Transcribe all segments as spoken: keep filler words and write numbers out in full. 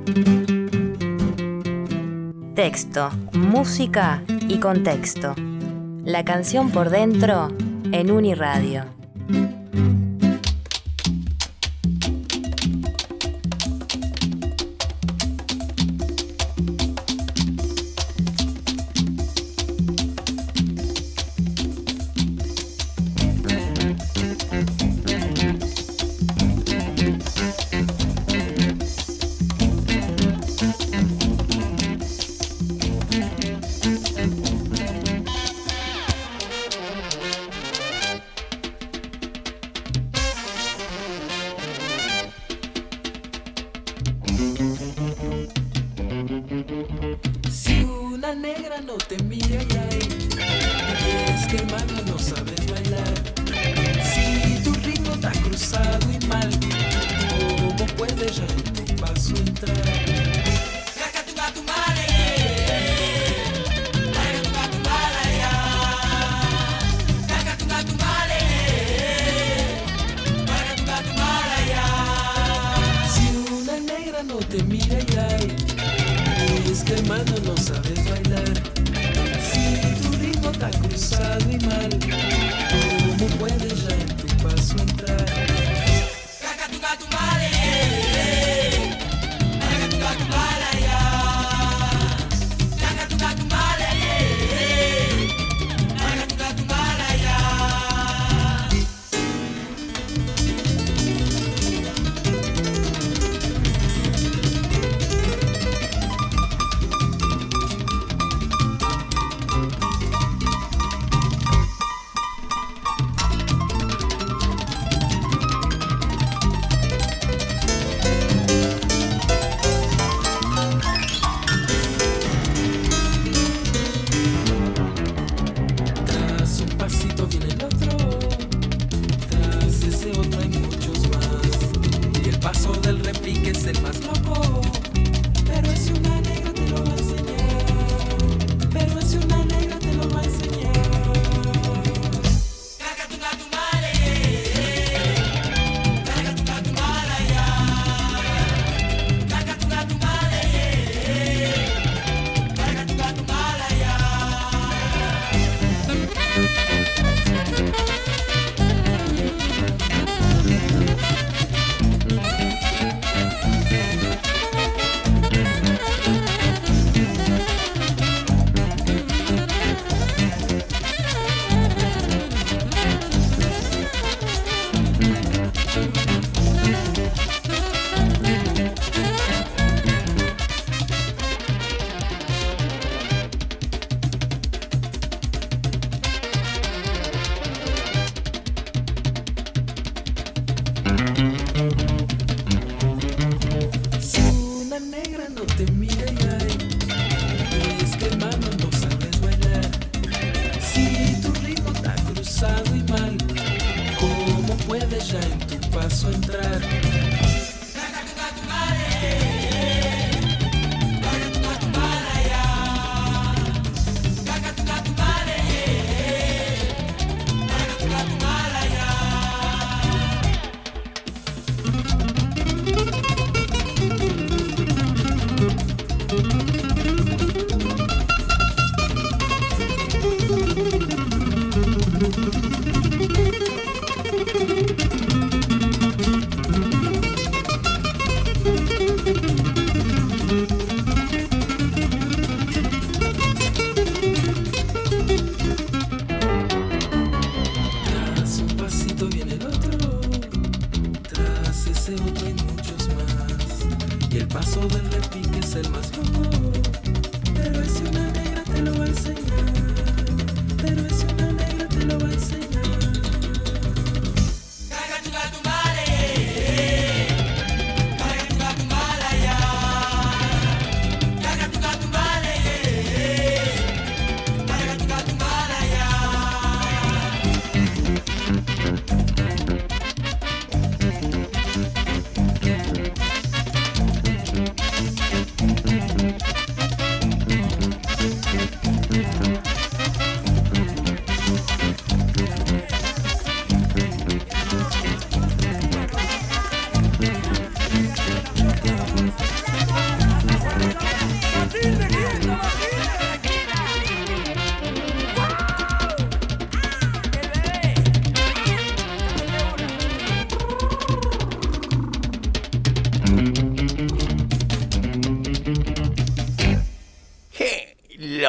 Texto, música y contexto. La canción por dentro en Uniradio.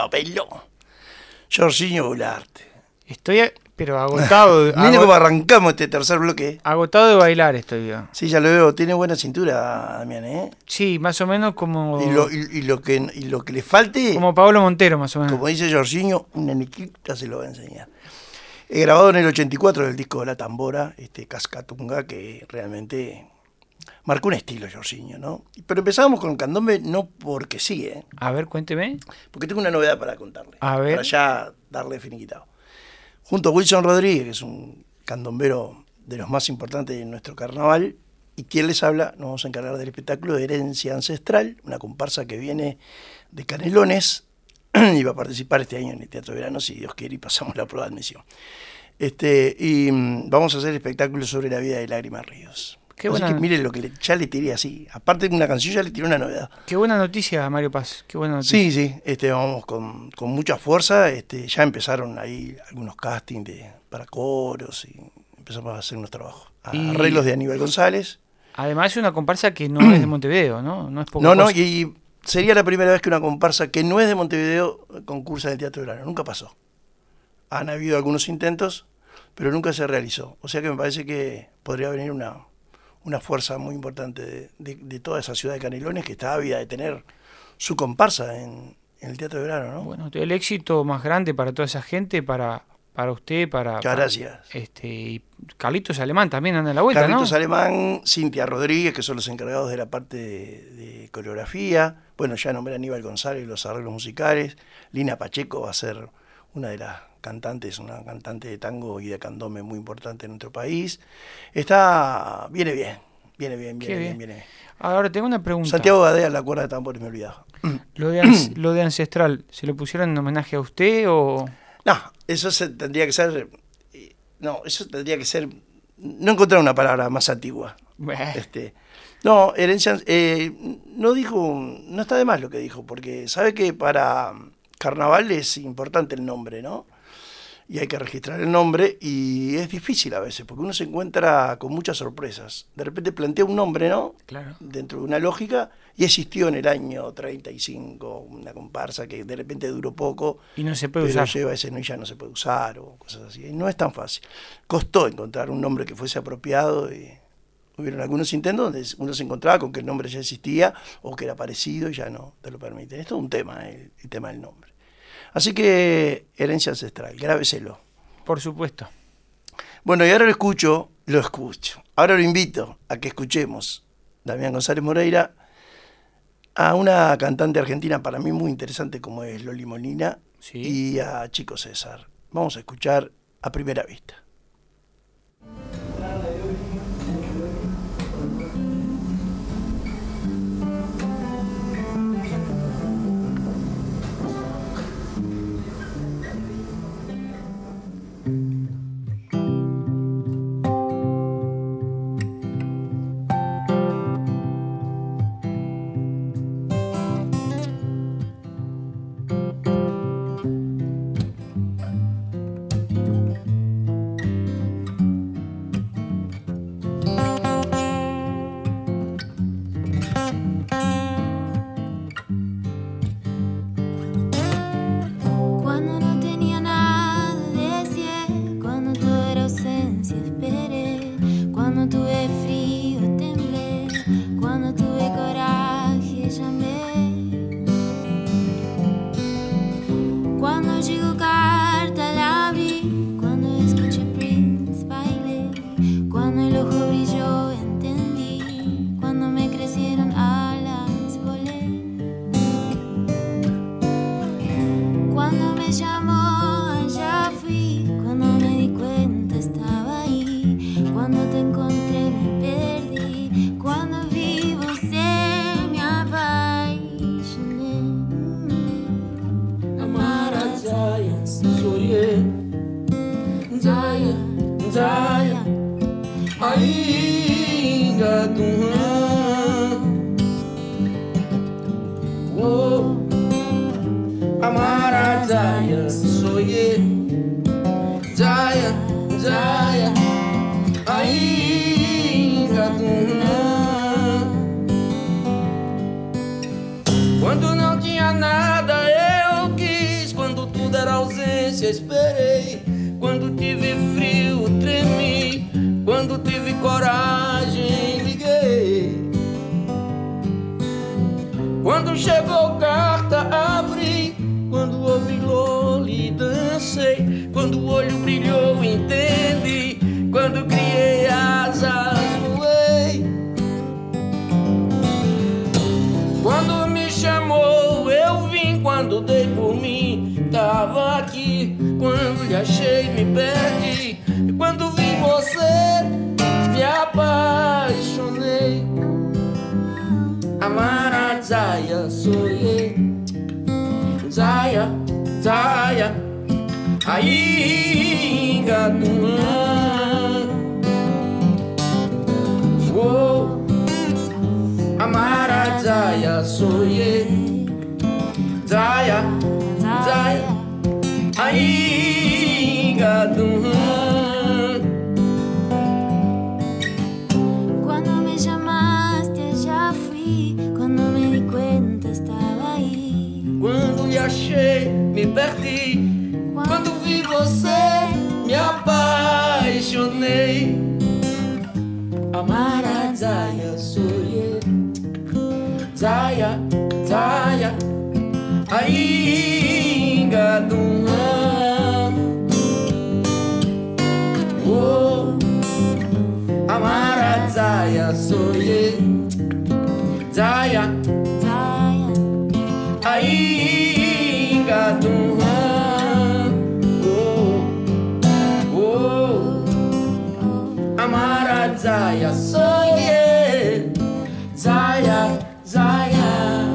peló, peló. Jorginho Goulart. Estoy, pero agotado. Mira agot- cómo arrancamos este tercer bloque. Agotado de bailar estoy yo. Sí, ya lo veo, tiene buena cintura, Damián, ¿eh? Sí, más o menos como, Y lo, y, y lo que, y lo que le falte, como, como Pablo Montero, más o menos. dice Jorginho, una niquita se lo va a enseñar. He grabado en el ochenta y cuatro el disco de La Tambora, este Cascatunga, que realmente marcó un estilo, Jorginho, ¿no? Pero empezamos con candombe no porque sí, ¿eh? A ver, cuénteme. Porque tengo una novedad para contarle. A ver. Para ya darle finiquitado. Junto a Wilson Rodríguez, que es un candombero de los más importantes de nuestro carnaval, y quien les habla, nos vamos a encargar del espectáculo de Herencia Ancestral, una comparsa que viene de Canelones y va a participar este año en el Teatro de Verano, si Dios quiere, y pasamos la prueba de admisión. Este, y mm, vamos a hacer espectáculos sobre la vida de Lágrimas Ríos. Qué Así buena, que miren lo que le, ya le tiré así. Aparte de una canción, ya le tiré una novedad. qué buena noticia, Mario Paz. Qué buena noticia. Sí, sí, este, vamos con, con mucha fuerza. Este, ya empezaron ahí algunos castings de, para coros y empezamos a hacer unos trabajos. A- Y- Arreglos de Aníbal González. Además es una comparsa que no es de Montevideo, ¿no? No es poca No, no, cosa. y, y sería la primera vez que una comparsa que no es de Montevideo concursa en el Teatro de Verano. Nunca pasó. Han habido algunos intentos, pero nunca se realizó. O sea que me parece que podría venir una, una fuerza muy importante de, de, de toda esa ciudad de Canelones que está ávida de tener su comparsa en, en el Teatro de Verano, ¿no? Bueno, el éxito más grande para toda esa gente, para, para usted, para... Muchas para- gracias. Este, y Carlitos Alemán también anda en la vuelta, Carlitos ¿no? Alemán, Cintia Rodríguez, que son los encargados de la parte de, de coreografía. Bueno, ya nombré a Aníbal González, los arreglos musicales. Lina Pacheco va a ser una de las cantantes, una cantante de tango y de candombe muy importante en nuestro país. Está, viene bien, viene bien, Qué viene bien. bien, viene bien. Ahora tengo una pregunta. Santiago Gadea, la cuerda de tambores, me olvidaba. Lo de, ans- lo de Ancestral, ¿se lo pusieron en homenaje a usted o...? No, eso se, tendría que ser, eh, no, eso tendría que ser, no encontrar una palabra más antigua. Este, no, herencia, eh, no dijo, no está de más lo que dijo, porque sabe que para carnaval es importante el nombre, ¿no? Y hay que registrar el nombre y es difícil a veces, porque uno se encuentra con muchas sorpresas. De repente plantea un nombre, ¿no? Claro. Dentro de una lógica, y existió en el año treinta y cinco una comparsa que de repente duró poco, Y no se puede pero usar. lleva ese no y ya no se puede usar o cosas así. Y no es tan fácil. Costó encontrar un nombre que fuese apropiado y hubieron algunos intentos donde uno se encontraba con que el nombre ya existía o que era parecido y ya no te lo permiten. Esto es un tema, el, el tema del nombre. Así que herencia ancestral, grábeselo. Por supuesto. Bueno, y ahora lo escucho, lo escucho. Ahora lo invito a que escuchemos, Damián González Moreira, a una cantante argentina para mí muy interesante como es Loli Molina, Sí. y a Chico César. Vamos a escuchar A Primera Vista. Cuando no tenía nada deseé, cuando todo era ausencia esperé, cuando tuve frío temblé, cuando tuve coraje llamé, cuando llegó carta la abrí, cuando escuché Prince bailé, cuando el ojo brilló entendí, cuando me crecieron alas volé. Cuando me llamó, allá fui. Cuando me di cuenta, estaba ahí. Cuando te encontré, me perdí. Cuando vivo, se me apaixoné. Amara Zaya, soye. Zaya, Zaya. Ainda tu Oh. Amara Zaya, soye. Zaya, Zaya, ainda Quando não tinha nada eu quis desesperei. Quando tive frio, tremi. Quando tive coragem, liguei. Quando chegou carta, abri. Quando ouvi Loli, dancei. Quando o olho brilhou, entendi. Quando criei asas, voei. Quando me chamou, eu vim. Quando dei por mim, tava aqui. Quando lhe achei, me perdi. E quando vi você, me apaixonei. Amara Zaya, sonhei. Zaya, Zaya, ainda não. Oh, Amara Zaya, sonhei. Zaya, Zaya, ainda não. Cuando me llamaste ya fui, cuando me di cuenta estaba ahí. Quando lhe achei, me perdi. Quando vi você, me apaixonei. Amara Zaya, sonhei. Zaya, Zaya, ainda não. Oh, Amara Zaya, sonhei. Zaya, Zaya, ainda não. Oh, oh, Amara Zaya, sonhei. Zaya, Zaya.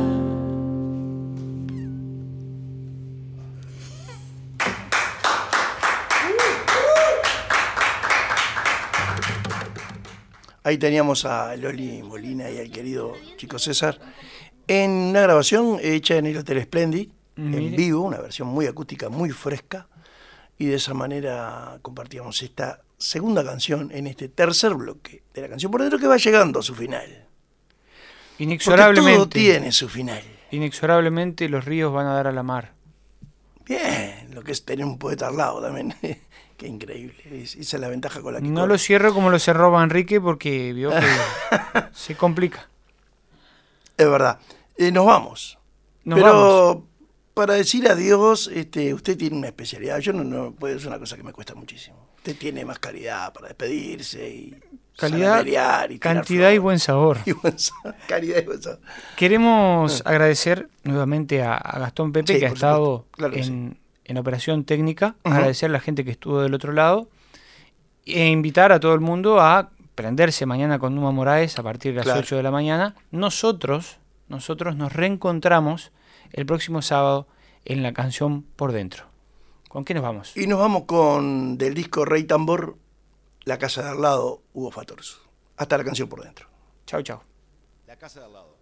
Ahí teníamos a Loli Molina y al querido Chico César en una grabación hecha en el Hotel Splendid, Mire. en vivo, una versión muy acústica, muy fresca, y de esa manera compartíamos esta segunda canción en este tercer bloque de la canción por dentro, que va llegando a su final. Porque Inexorablemente. todo tiene su final. Inexorablemente los ríos van a dar a la mar. Bien, lo que es tener un poeta al lado también. Qué increíble. Es- Esa es la ventaja con la que No corre. lo cierro como lo cerró Enrique porque vio que se complica. Es verdad. Eh, nos vamos. Nos Pero vamos. para decir adiós, este, usted tiene una especialidad. Yo no, no puede, es una cosa que me cuesta muchísimo. Usted tiene más calidad para despedirse y Calidad, salamerear y tirar cantidad y flores. buen sabor. Y buen sabor. Calidad y buen sabor. Queremos agradecer nuevamente a, a Gastón Pepe, Sí, que ha por estado supuesto. Claro que en, en operación técnica. Ujú. Agradecer a la gente que estuvo del otro lado. E invitar a todo el mundo a prenderse mañana con Numa Moraes a partir de las Claro. ocho de la mañana. Nosotros, nosotros nos reencontramos el próximo sábado en la canción Por Dentro. ¿Con qué nos vamos? Y nos vamos con del disco Rey Tambor, La Casa de al lado, Hugo Fatorzo. Hasta la canción Por Dentro. Chau, chau. La casa de al lado.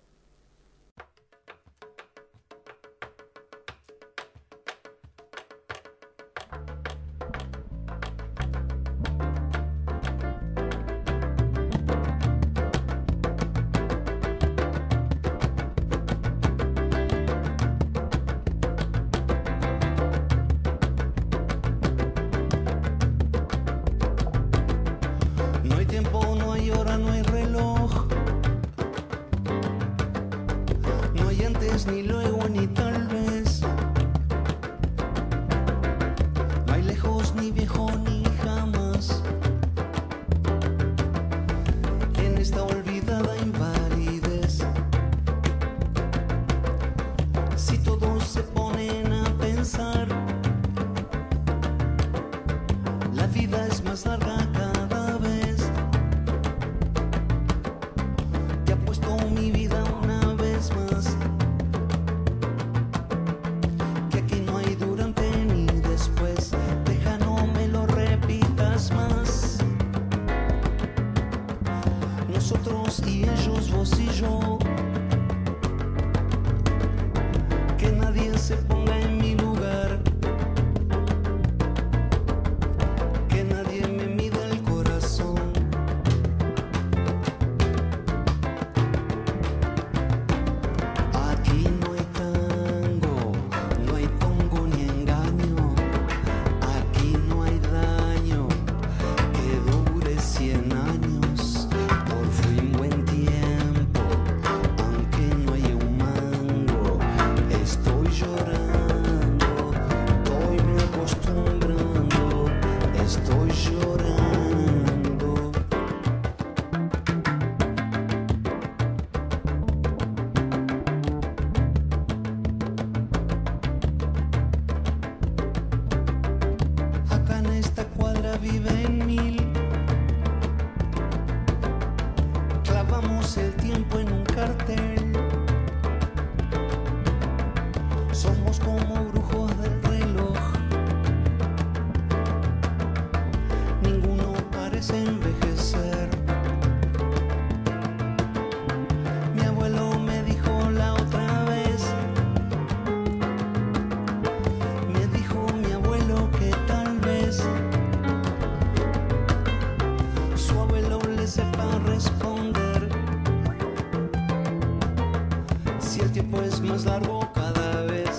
No hay tiempo, no hay hora, no hay reloj. No hay antes, ni luego, ni tal vez. No hay lejos, ni viejo, ni jamás. En esta olvidada invalidez. Si todos se ponen a pensar, la vida es más larga cada vez. Te apuesto mi vida una vez más, que aquí no hay durante ni después. Deja, no me lo repitas más. Nosotros y ellos, vos y yo. Que nadie se ponga en mi lugar. Que nadie me mida si el tiempo es más largo cada vez.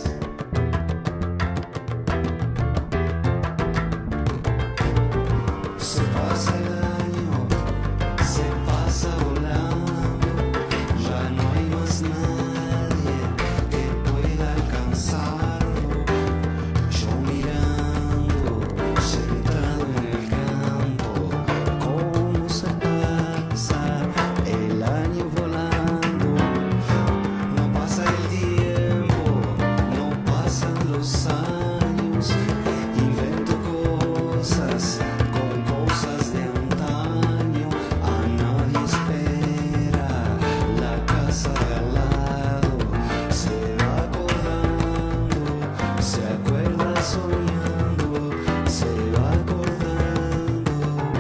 Se pasa el año, se pasa volando, ya no hay más nadie que pueda alcanzarlo. Yo mirando, sentado en el campo, cómo se pasa el año volando. No pasa el tiempo, no pasan los años. Invento cosas con cosas de antaño. A nadie espera la casa de al lado. Se va acordando, se acuerda soñando, se va acordando,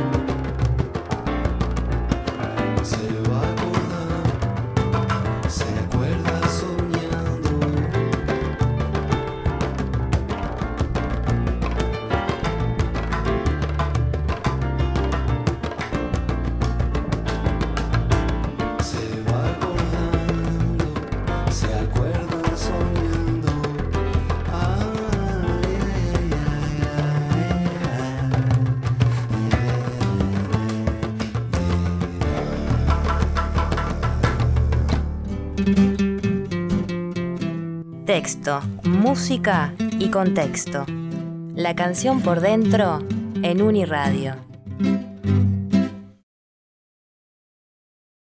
se va acordando, se acuerda soñando. Se va acordando, se acuerda soñando. Ay, ay, Texto, música y contexto. La canción por dentro en Uniradio.